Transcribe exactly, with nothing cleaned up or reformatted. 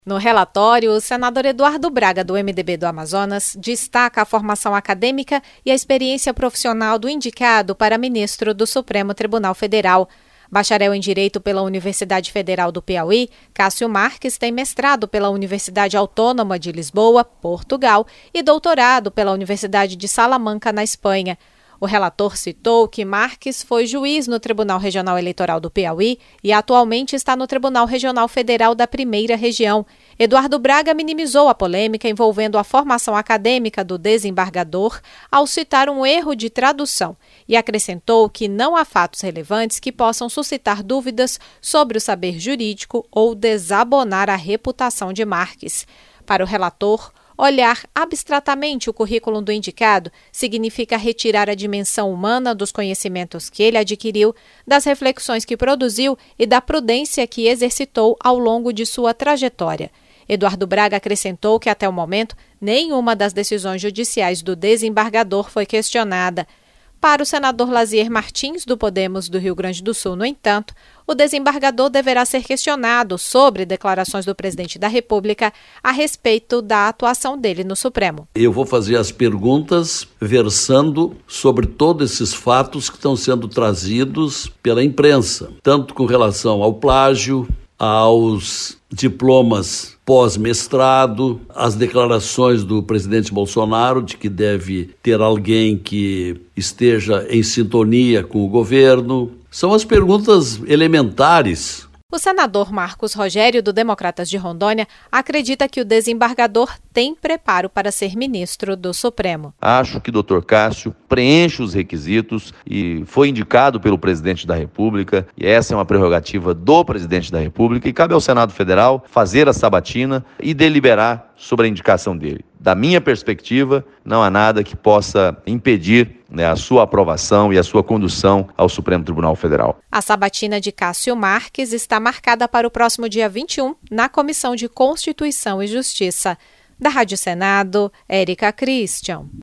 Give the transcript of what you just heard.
No relatório, o senador Eduardo Braga, do M D B do Amazonas, destaca a formação acadêmica e a experiência profissional do indicado para ministro do Supremo Tribunal Federal. Bacharel em Direito pela Universidade Federal do Piauí, Cássio Marques tem mestrado pela Universidade Autônoma de Lisboa, Portugal, e doutorado pela Universidade de Salamanca, na Espanha. O relator citou que Marques foi juiz no Tribunal Regional Eleitoral do Piauí e atualmente está no Tribunal Regional Federal da Primeira Região. Eduardo Braga minimizou a polêmica envolvendo a formação acadêmica do desembargador ao citar um erro de tradução e acrescentou que não há fatos relevantes que possam suscitar dúvidas sobre o saber jurídico ou desabonar a reputação de Marques. Para o relator, olhar abstratamente o currículo do indicado significa retirar a dimensão humana dos conhecimentos que ele adquiriu, das reflexões que produziu e da prudência que exercitou ao longo de sua trajetória. Eduardo Braga acrescentou que, até o momento, nenhuma das decisões judiciais do desembargador foi questionada. Para o senador Lazier Martins, do Podemos do Rio Grande do Sul, no entanto, o desembargador deverá ser questionado sobre declarações do presidente da República a respeito da atuação dele no Supremo. Eu vou fazer as perguntas versando sobre todos esses fatos que estão sendo trazidos pela imprensa, tanto com relação ao plágio, aos diplomas pós-mestrado, as declarações do presidente Bolsonaro de que deve ter alguém que esteja em sintonia com o governo. São as perguntas elementares. O senador Marcos Rogério, do Democratas de Rondônia, acredita que o desembargador tem preparo para ser ministro do Supremo. Acho que o doutor Cássio preenche os requisitos e foi indicado pelo presidente da República, e essa é uma prerrogativa do presidente da República, e cabe ao Senado Federal fazer a sabatina e deliberar sobre a indicação dele. Da minha perspectiva, não há nada que possa impedir, né, a sua aprovação e a sua condução ao Supremo Tribunal Federal. A sabatina de Cássio Marques está marcada para o próximo dia vinte e um, na Comissão de Constituição e Justiça. Da Rádio Senado, Érica Christian.